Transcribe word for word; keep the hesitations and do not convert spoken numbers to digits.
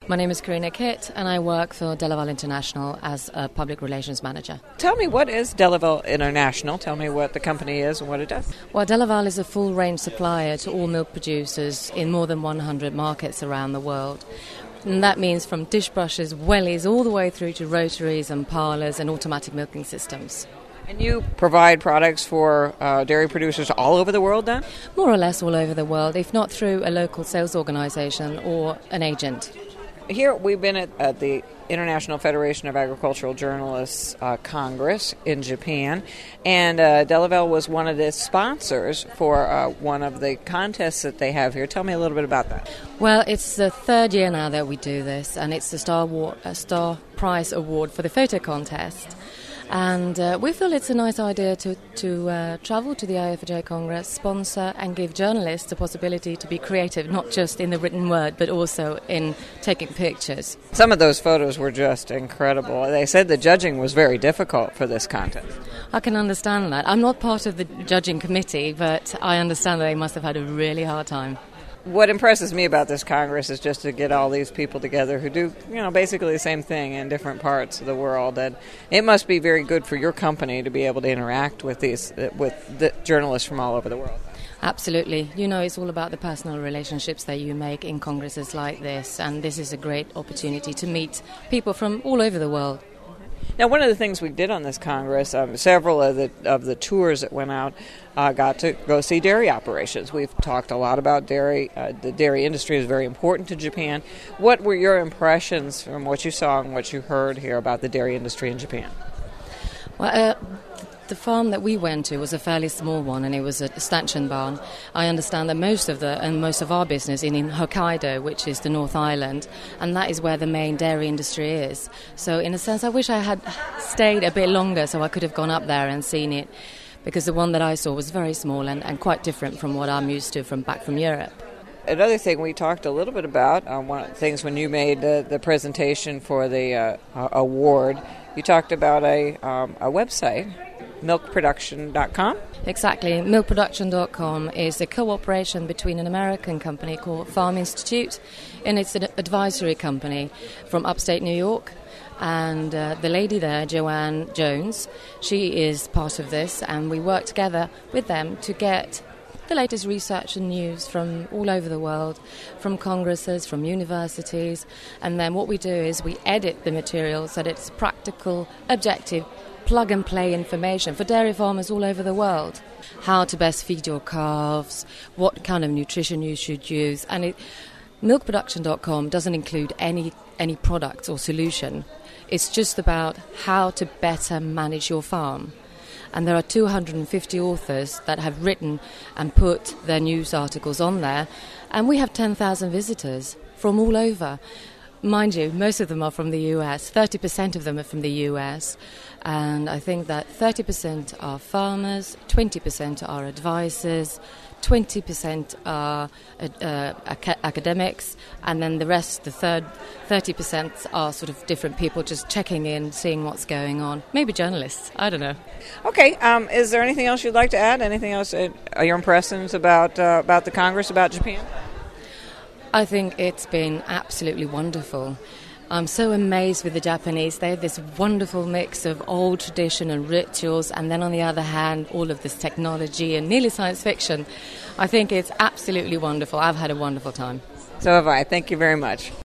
My name is Karina Kitt, and I work for Delaval International as a public relations manager. Tell me, what is Delaval International? Tell me what the company is and what it does. Well, Delaval is a full-range supplier to all milk producers in more than one hundred markets around the world. And that means from dish brushes, wellies, all the way through to rotaries and parlours and automatic milking systems. And you provide products for uh, dairy producers all over the world then? More or less all over the world, if not through a local sales organisation or an agent. Here we've been at, at the International Federation of Agricultural Journalists uh, Congress in Japan, and uh, Delaval was one of the sponsors for uh, one of the contests that they have here. Tell me a little bit about that. Well, it's the third year now that we do this, and it's the Star, Award, uh, Star Prize Award for the photo contest. And uh, we feel it's a nice idea to, to uh, travel to the I F J Congress, sponsor and give journalists the possibility to be creative, not just in the written word, but also in taking pictures. Some of those photos were just incredible. They said the judging was very difficult for this contest. I can understand that. I'm not part of the judging committee, but I understand that they must have had a really hard time. What impresses me about this Congress is just to get all these people together who do, you know, basically the same thing in different parts of the world. And it must be very good for your company to be able to interact with these, with the journalists from all over the world. Absolutely. You know, it's all about the personal relationships that you make in congresses like this. And this is a great opportunity to meet people from all over the world. Now, one of the things we did on this Congress, um, several of the of the tours that went out uh, got to go see dairy operations. We've talked a lot about dairy. Uh, the dairy industry is very important to Japan. What were your impressions from what you saw and what you heard here about the dairy industry in Japan? Well, uh, the farm that we went to was a fairly small one, and it was a stanchion barn. I understand that most of the and most of our business is in Hokkaido, which is the North Island, and that is where the main dairy industry is. So in a sense, I wish I had stayed a bit longer so I could have gone up there and seen it, because the one that I saw was very small and, and quite different from what I'm used to from back from Europe. Another thing we talked a little bit about, um, one of the things when you made uh, the presentation for the uh, uh, award, you talked about a, um, a website, milk production dot com. Exactly. milk production dot com is a cooperation between an American company called Farm Institute, and it's an advisory company from upstate New York. And uh, the lady there, Joanne Jones, she is part of this, and we work together with them to get the latest research and news from all over the world, from congresses, from universities, and then what we do is we edit the material so that it's practical, objective, plug-and-play information for dairy farmers all over the world. How to best feed your calves, what kind of nutrition you should use, and it, milk production dot com doesn't include any, any products or solution. It's just about how to better manage your farm. And there are two hundred fifty authors that have written and put their news articles on there. And we have ten thousand visitors from all over. Mind you, most of them are from the U S. thirty percent of them are from the U S. And I think that thirty percent are farmers, twenty percent are advisors, twenty percent are uh, ac- academics, and then the rest, the third thirty percent are sort of different people just checking in, seeing what's going on. Maybe journalists, I don't know. Okay, um, is there anything else you'd like to add? Anything else, uh, your impressions about, uh, about the Congress, about Japan? I think it's been absolutely wonderful. I'm so amazed with the Japanese. They have this wonderful mix of old tradition and rituals, and then on the other hand, all of this technology and nearly science fiction. I think it's absolutely wonderful. I've had a wonderful time. So have I. Thank you very much.